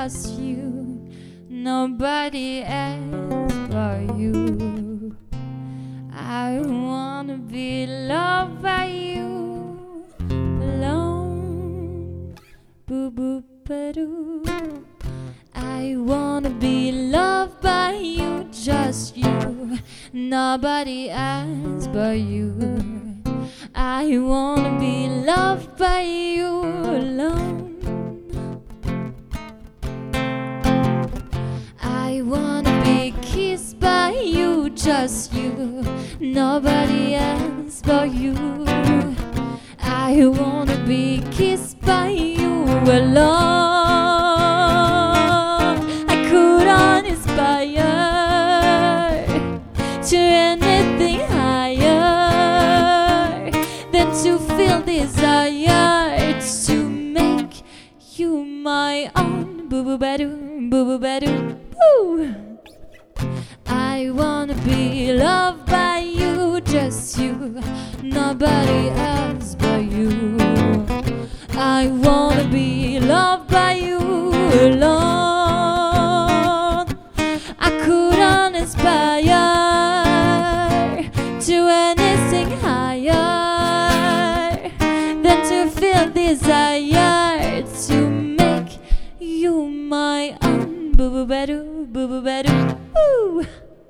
just you, nobody else but you. I wanna be loved by you alone. Boo boo ba doo. I wanna be loved by you, just you, nobody else but you. I wanna be loved by you alone. I wanna be kissed by you, just you, nobody else but you. I wanna be kissed by you alone. I couldn't aspire to anything higher than to feel desire to make you my own. Boo boo ba doo, boo boo ba doo, boo. I wanna be loved by you, just you, nobody else but you. I wanna be loved by you alone. I couldn't aspire to anything higher than to feel desire to make you my own. Boo boo ba doo, boo boo ba doo, boo.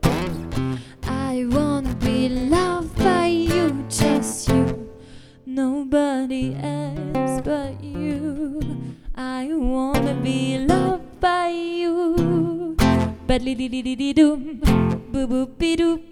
I wanna be loved by you, just you, nobody else but you. I wanna be loved by you. Badly dee dee dee dee doom, boo boo be doo.